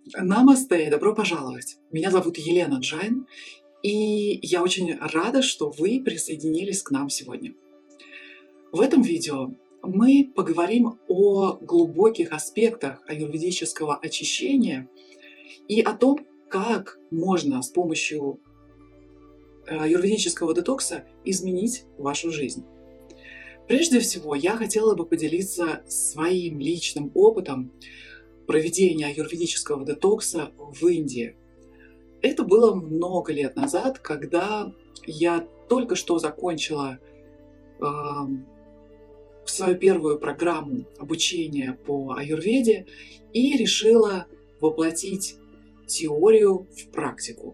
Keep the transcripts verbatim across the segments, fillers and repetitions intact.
Намасте, добро пожаловать! Меня зовут Елена Джайн, и я очень рада, что вы присоединились к нам сегодня. В этом видео мы поговорим о глубоких аспектах аюрведического очищения и о том, как можно с помощью аюрведического детокса изменить вашу жизнь. Прежде всего, я хотела бы поделиться своим личным опытом проведения аюрведического детокса в Индии. Это было много лет назад, когда я только что закончила э, свою первую программу обучения по аюрведе и решила воплотить теорию в практику.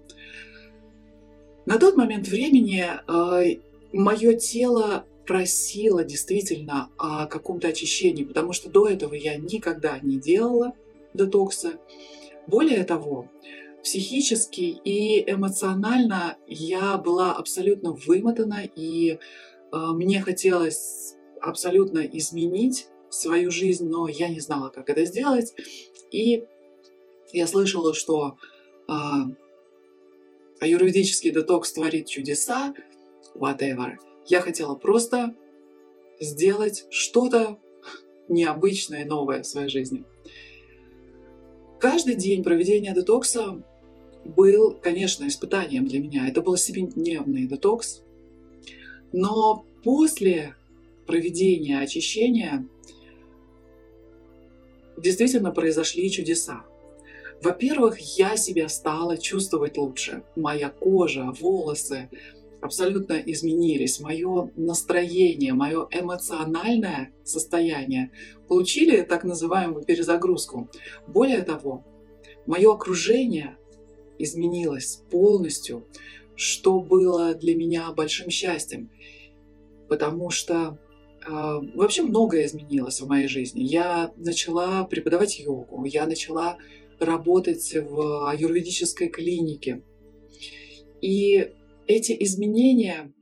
На тот момент времени э, мое тело просила действительно о каком-то очищении, потому что до этого я никогда не делала детокса. Более того, психически и эмоционально я была абсолютно вымотана, и э, мне хотелось абсолютно изменить свою жизнь, но я не знала, как это сделать. И я слышала, что э, аюрведический детокс творит чудеса, whatever. Я хотела просто сделать что-то необычное, новое в своей жизни. Каждый день проведения детокса был, конечно, испытанием для меня. Это был семидневный детокс. Но после проведения очищения действительно произошли чудеса. Во-первых, я себя стала чувствовать лучше. Моя кожа, волосы абсолютно изменились. Мое настроение, мое эмоциональное состояние получили так называемую перезагрузку. Более того, мое окружение изменилось полностью, что было для меня большим счастьем, потому что э, вообще многое изменилось в моей жизни. Я начала преподавать йогу, я начала работать в аюрведической клинике. И эти изменения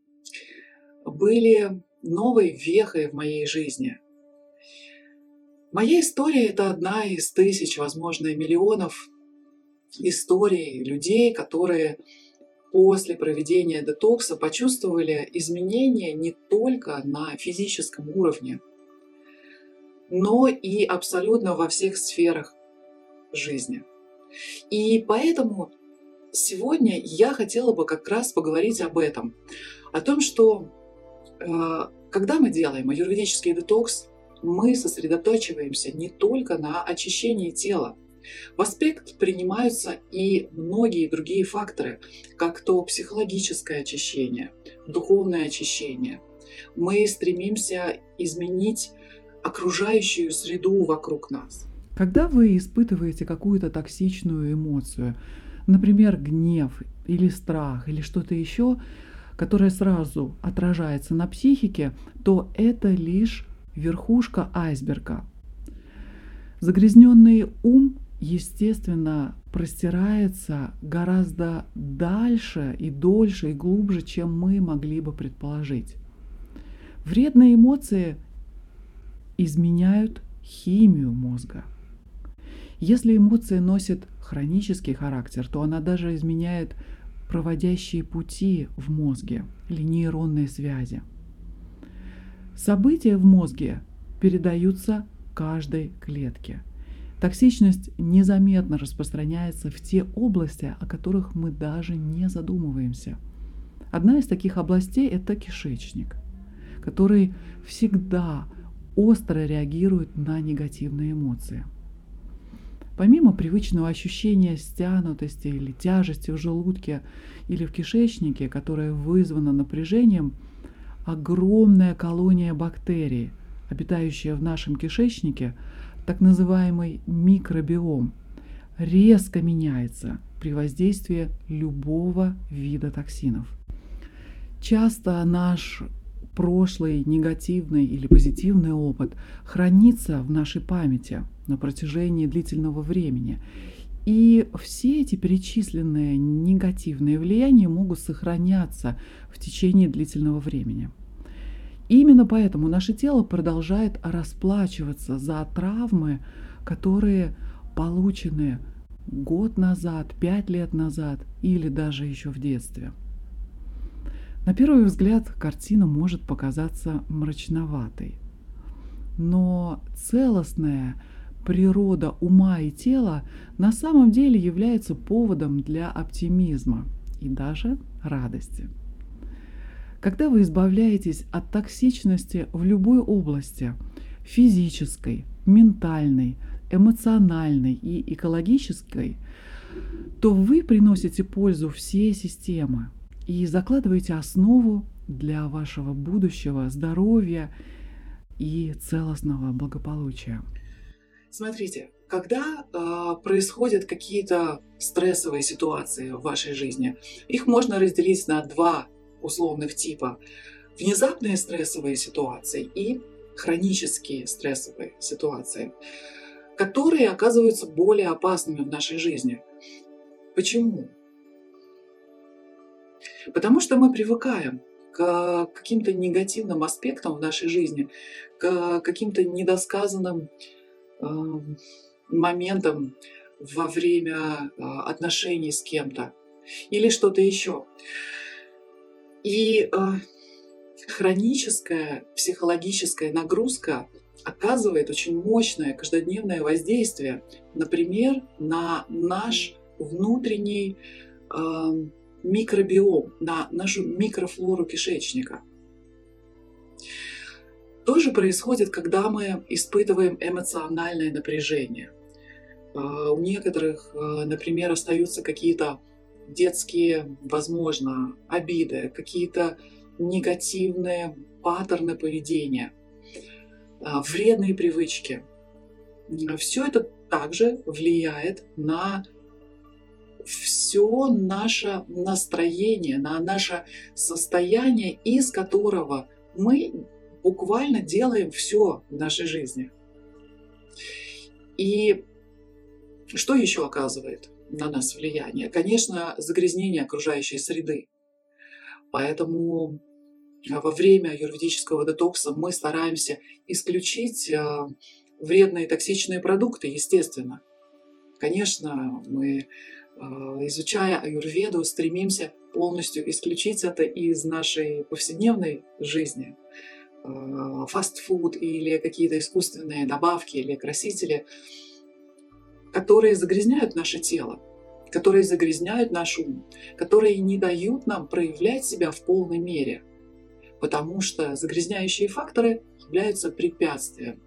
были новой вехой в моей жизни. Моя история – это одна из тысяч, возможно, миллионов историй людей, которые после проведения детокса почувствовали изменения не только на физическом уровне, но и абсолютно во всех сферах жизни. И поэтому сегодня я хотела бы как раз поговорить об этом, о том, что э, когда мы делаем аюрведический детокс, мы сосредотачиваемся не только на очищении тела. В аспект принимаются и многие другие факторы, как то психологическое очищение, духовное очищение. Мы стремимся изменить окружающую среду вокруг нас. Когда вы испытываете какую-то токсичную эмоцию, например, гнев или страх или что-то еще, которое сразу отражается на психике, то это лишь верхушка айсберга. Загрязненный ум, естественно, простирается гораздо дальше и дольше и глубже, чем мы могли бы предположить. Вредные эмоции изменяют химию мозга. Если эмоция носит хронический характер, то она даже изменяет проводящие пути в мозге или нейронные связи. События в мозге передаются каждой клетке. Токсичность незаметно распространяется в те области, о которых мы даже не задумываемся. Одна из таких областей – это кишечник, который всегда остро реагирует на негативные эмоции. Помимо привычного ощущения стянутости или тяжести в желудке или в кишечнике, которое вызвано напряжением, огромная колония бактерий, обитающая в нашем кишечнике, так называемый микробиом, резко меняется при воздействии любого вида токсинов. Часто наш прошлый негативный или позитивный опыт хранится в нашей памяти на протяжении длительного времени. И все эти перечисленные негативные влияния могут сохраняться в течение длительного времени. И именно поэтому наше тело продолжает расплачиваться за травмы, которые получены год назад, пять лет назад или даже еще в детстве. На первый взгляд картина может показаться мрачноватой, но целостная природа ума и тела на самом деле является поводом для оптимизма и даже радости. Когда вы избавляетесь от токсичности в любой области – физической, ментальной, эмоциональной и экологической, то вы приносите пользу всей системе и закладываете основу для вашего будущего здоровья и целостного благополучия. Смотрите, когда э, происходят какие-то стрессовые ситуации в вашей жизни, их можно разделить на два условных типа. Внезапные стрессовые ситуации и хронические стрессовые ситуации, которые оказываются более опасными в нашей жизни. Почему? Потому что мы привыкаем к каким-то негативным аспектам в нашей жизни, к каким-то недосказанным э, моментам во время э, отношений с кем-то или что-то еще. И э, хроническая психологическая нагрузка оказывает очень мощное каждодневное воздействие, например, на наш внутренний э, микробиом, на нашу микрофлору кишечника. То же происходит, когда мы испытываем эмоциональное напряжение. Э, у некоторых, э, например, остаются какие-то детские, возможно, обиды, какие-то негативные паттерны поведения, вредные привычки. Все это также влияет на все наше настроение, на наше состояние, из которого мы буквально делаем все в нашей жизни. И что еще оказывает на нас влияние? Конечно, загрязнение окружающей среды. Поэтому во время аюрведического детокса мы стараемся исключить вредные токсичные продукты, естественно. Конечно, мы, изучая аюрведу, стремимся полностью исключить это из нашей повседневной жизни. Фастфуд или какие-то искусственные добавки или красители, которые загрязняют наше тело, которые загрязняют наш ум, которые не дают нам проявлять себя в полной мере, потому что загрязняющие факторы являются препятствием.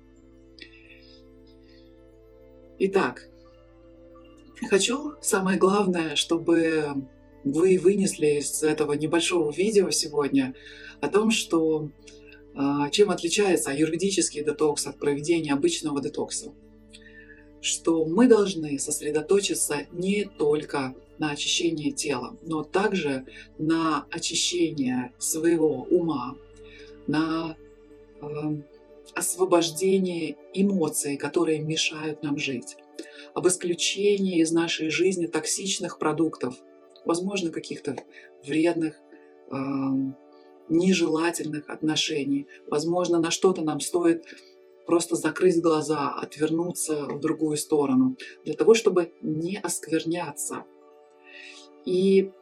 Итак, хочу самое главное, чтобы вы вынесли из этого небольшого видео сегодня о том, что чем отличается аюрведический детокс от проведения обычного детокса. Что мы должны сосредоточиться не только на очищении тела, но также на очищении своего ума, на э, освобождении эмоций, которые мешают нам жить, об исключении из нашей жизни токсичных продуктов, возможно, каких-то вредных, э, нежелательных отношений, возможно, на что-то нам стоит просто закрыть глаза, отвернуться в другую сторону, для того, чтобы не оскверняться. И,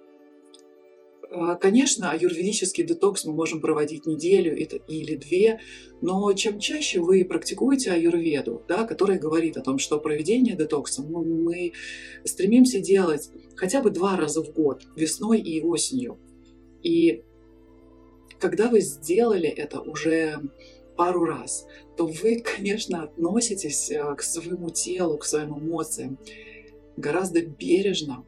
конечно, аюрведический детокс мы можем проводить неделю или две, но чем чаще вы практикуете аюрведу, да, которая говорит о том, что проведение детокса мы, мы стремимся делать хотя бы два раза в год, весной и осенью. И когда вы сделали это уже пару раз, то вы, конечно, относитесь к своему телу, к своим эмоциям гораздо бережно.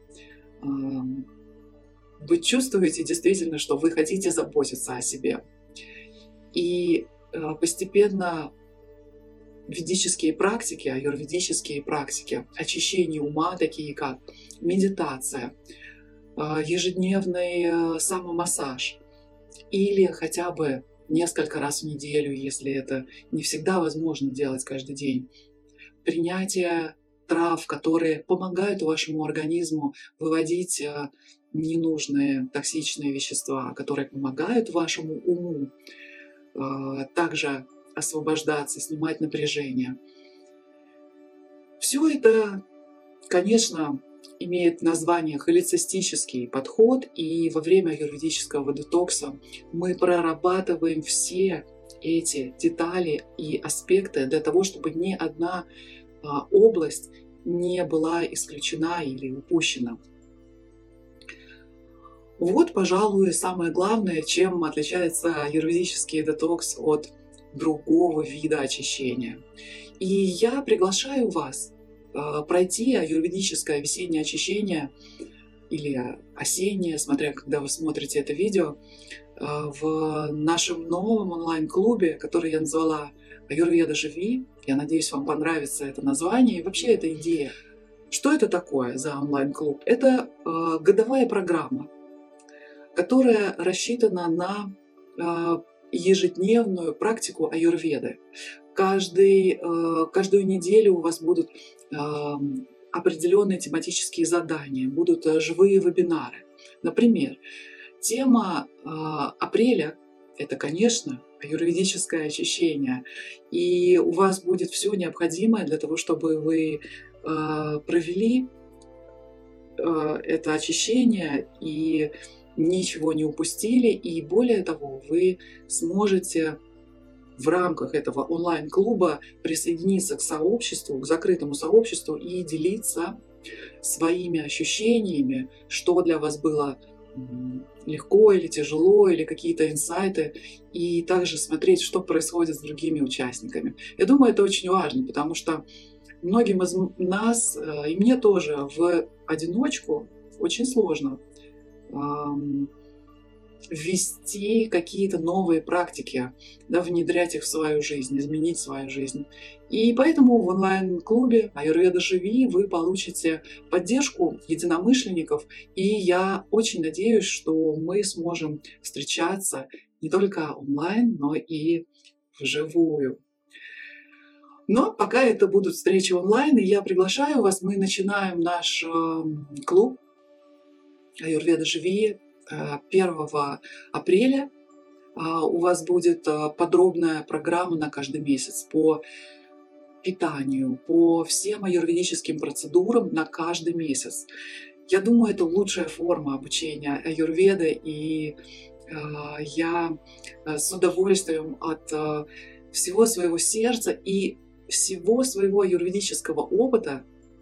Вы чувствуете действительно, что вы хотите заботиться о себе. И постепенно ведические практики, аюрведические практики очищения ума, такие как медитация, ежедневный самомассаж или хотя бы несколько раз в неделю, если это не всегда возможно делать каждый день. Принятие трав, которые помогают вашему организму выводить ненужные токсичные вещества, которые помогают вашему уму также освобождаться, снимать напряжение. Все это, конечно, имеет название холицистический подход, и во время аюрведического детокса мы прорабатываем все эти детали и аспекты для того, чтобы ни одна а, область не была исключена или упущена. Вот, пожалуй, самое главное, чем отличается аюрведический детокс от другого вида очищения. И я приглашаю вас пройти аюрведическое весеннее очищение или осеннее, смотря когда вы смотрите это видео, в нашем новом онлайн-клубе, который я назвала «Аюрведа живи». Я надеюсь, вам понравится это название и вообще эта идея. Что это такое за онлайн-клуб? Это годовая программа, которая рассчитана на ежедневную практику аюрведы. Каждый, каждую неделю у вас будут определенные тематические задания, будут живые вебинары. Например, тема апреля – это, конечно, аюрведическое очищение. И у вас будет все необходимое для того, чтобы вы провели это очищение и ничего не упустили. И более того, вы сможете в рамках этого онлайн-клуба присоединиться к сообществу, к закрытому сообществу и делиться своими ощущениями, что для вас было легко или тяжело, или какие-то инсайты, и также смотреть, что происходит с другими участниками. Я думаю, это очень важно, потому что многим из нас, и мне тоже, в одиночку очень сложно ввести какие-то новые практики, да, внедрять их в свою жизнь, изменить свою жизнь. И поэтому в онлайн-клубе «Аюрведа живи» вы получите поддержку единомышленников, и я очень надеюсь, что мы сможем встречаться не только онлайн, но и вживую. Но пока это будут встречи онлайн, и я приглашаю вас, мы начинаем наш клуб «Аюрведа живи» первого апреля. У вас будет подробная программа на каждый месяц по питанию, по всем аюрведическим процедурам на каждый месяц. Я думаю, это лучшая форма обучения аюрведы, и я с удовольствием от всего своего сердца и всего своего аюрведического опыта,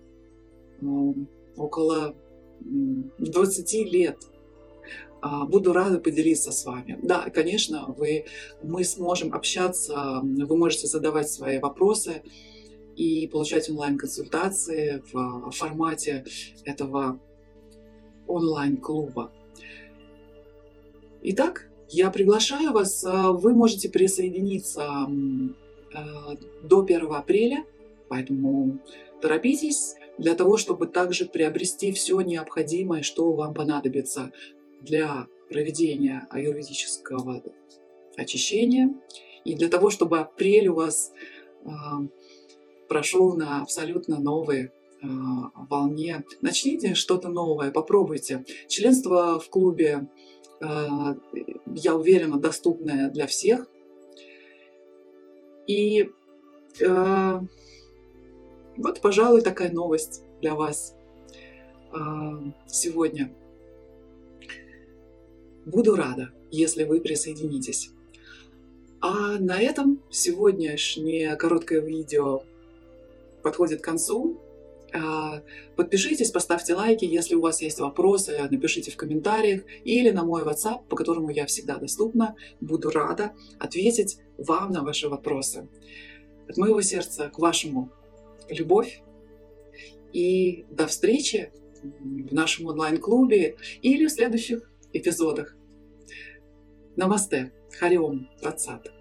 около двадцати лет, буду рада поделиться с вами. Да, конечно, вы, мы сможем общаться, вы можете задавать свои вопросы и получать онлайн-консультации в формате этого онлайн-клуба. Итак, я приглашаю вас, вы можете присоединиться до первого апреля, поэтому торопитесь для того, чтобы также приобрести все необходимое, что вам понадобится для проведения аюрведического очищения и для того, чтобы апрель у вас э, прошел на абсолютно новой э, волне. Начните что-то новое, попробуйте. Членство в клубе, э, я уверена, доступное для всех. И э, вот, пожалуй, такая новость для вас э, сегодня. Буду рада, если вы присоединитесь. А на этом сегодняшнее короткое видео подходит к концу. Подпишитесь, поставьте лайки, если у вас есть вопросы, напишите в комментариях или на мой WhatsApp, по которому я всегда доступна. Буду рада ответить вам на ваши вопросы. От моего сердца к вашему любовь. И до встречи в нашем онлайн-клубе или в следующих эпизодах. Намасте. Хари Ом Тат Сат.